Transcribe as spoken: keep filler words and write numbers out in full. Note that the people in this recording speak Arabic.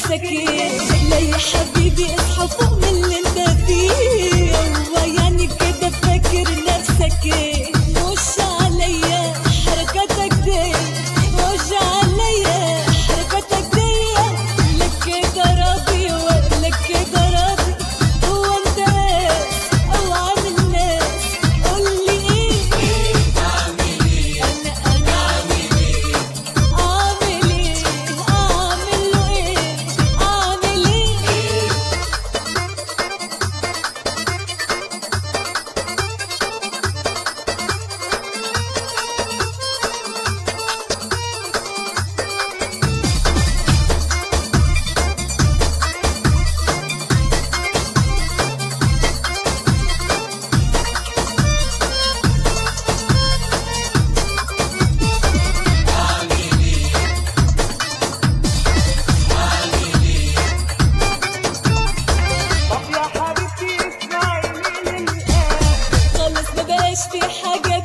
نفسك ايه؟ لا يا حبيبي اصحى فوق من اللي انت فيه. هو يعني كده فاكر نفسك ايه؟ مش عليا حركاتك دي، مش عليا حركاتك دي. لك كده راضي ولك كده راضي، هو انت ناس او عامل ناس؟ قولي ايه اعمل ايه؟ انا انا اعمل ايه؟ اعمل ايه؟ اعمل له ايه؟ اعمل ايه؟ طب يا حبيبتي اسمعي من الآن، خلاص مبقاش في حاجة